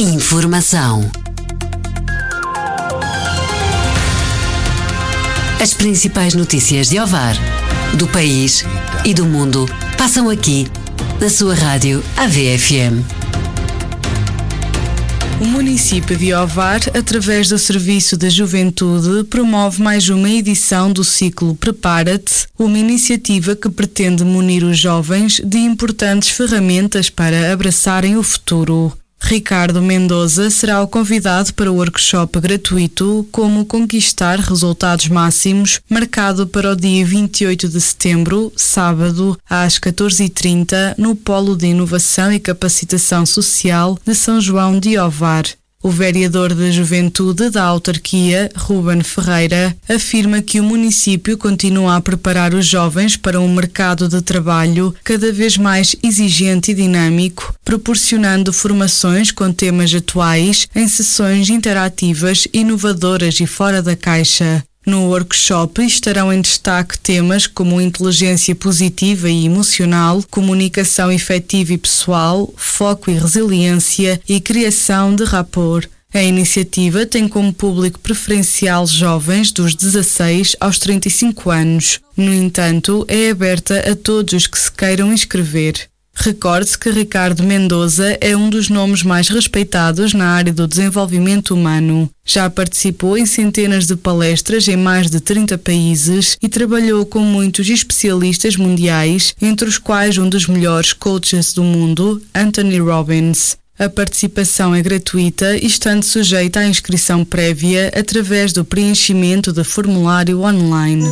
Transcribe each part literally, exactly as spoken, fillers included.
Informação. As principais notícias de Ovar, do país e do mundo passam aqui, na sua rádio A V F M. O município de Ovar, através do Serviço da Juventude, promove mais uma edição do ciclo Prepara-te, uma iniciativa que pretende munir os jovens de importantes ferramentas para abraçarem o futuro. Ricardo Mendoza será o convidado para o workshop gratuito Como Conquistar Resultados Máximos, marcado para o dia vinte e oito de setembro, sábado, às catorze e trinta, no Polo de Inovação e Capacitação Social de São João de Ovar. O vereador da Juventude da autarquia, Ruben Ferreira, afirma que o município continua a preparar os jovens para um mercado de trabalho cada vez mais exigente e dinâmico, proporcionando formações com temas atuais em sessões interativas, inovadoras e fora da caixa. No workshop estarão em destaque temas como inteligência positiva e emocional, comunicação efetiva e pessoal, foco e resiliência e criação de rapport. A iniciativa tem como público preferencial jovens dos dezasseis aos trinta e cinco anos. No entanto, é aberta a todos os que se queiram inscrever. Recorde-se que Ricardo Mendoza é um dos nomes mais respeitados na área do desenvolvimento humano. Já participou em centenas de palestras em mais de trinta países e trabalhou com muitos especialistas mundiais, entre os quais um dos melhores coaches do mundo, Anthony Robbins. A participação é gratuita e estando sujeita à inscrição prévia através do preenchimento de formulário online.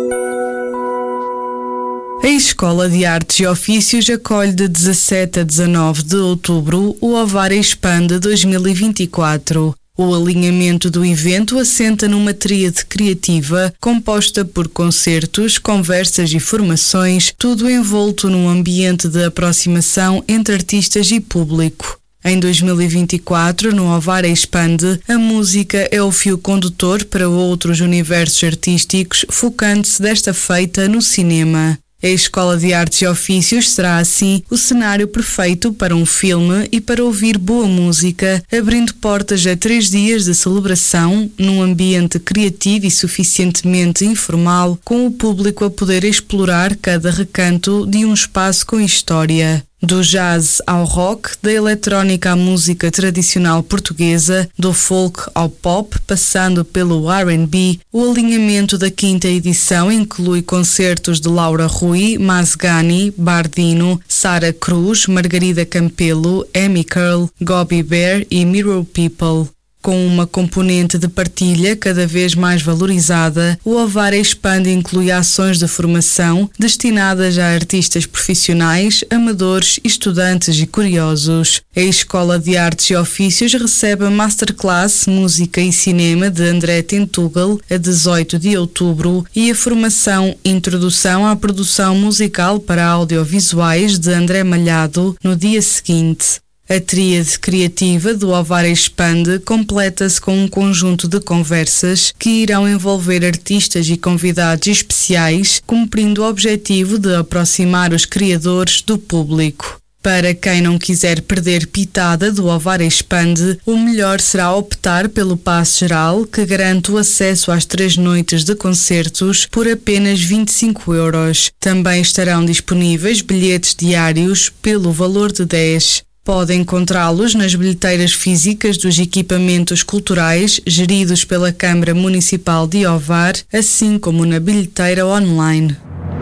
A Escola de Artes e Ofícios acolhe de dezassete a dezanove de outubro o Ovar Expande dois mil e vinte e quatro. O alinhamento do evento assenta numa tríade criativa composta por concertos, conversas e formações, tudo envolto num ambiente de aproximação entre artistas e público. Em dois mil e vinte e quatro, no Ovar Expande, a música é o fio condutor para outros universos artísticos, focando-se desta feita no cinema. A Escola de Artes e Ofícios será, assim, o cenário perfeito para um filme e para ouvir boa música, abrindo portas a três dias de celebração, num ambiente criativo e suficientemente informal, com o público a poder explorar cada recanto de um espaço com história. Do jazz ao rock, da eletrónica à música tradicional portuguesa, do folk ao pop, passando pelo R and B, o alinhamento da quinta edição inclui concertos de Laura Rui, Mazgani, Bardino, Sara Cruz, Margarida Campelo, Amy Curl, Gobby Bear e Mirror People. Com uma componente de partilha cada vez mais valorizada, o Ovar Expande inclui ações de formação destinadas a artistas profissionais, amadores, estudantes e curiosos. A Escola de Artes e Ofícios recebe a Masterclass Música e Cinema de André Tentugal a dezoito de outubro e a formação Introdução à Produção Musical para Audiovisuais de André Malhado no dia seguinte. A tríade criativa do Ovar Expande completa-se com um conjunto de conversas que irão envolver artistas e convidados especiais, cumprindo o objetivo de aproximar os criadores do público. Para quem não quiser perder pitada do Ovar Expande, o melhor será optar pelo passe geral, que garante o acesso às três noites de concertos por apenas vinte e cinco euros. Também estarão disponíveis bilhetes diários pelo valor de dez. Pode encontrá-los nas bilheteiras físicas dos equipamentos culturais geridos pela Câmara Municipal de Ovar, assim como na bilheteira online.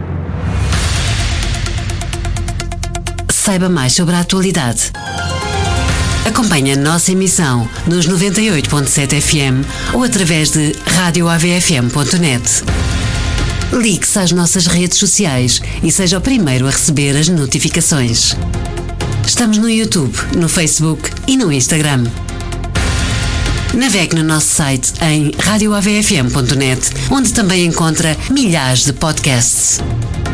Saiba mais sobre a atualidade. Acompanhe a nossa emissão nos noventa e oito ponto sete F M ou através de rádio A V F M ponto net. Ligue-se às nossas redes sociais e seja o primeiro a receber as notificações. Estamos no YouTube, no Facebook e no Instagram. Navegue no nosso site em rádio A V F M ponto net, onde também encontra milhares de podcasts.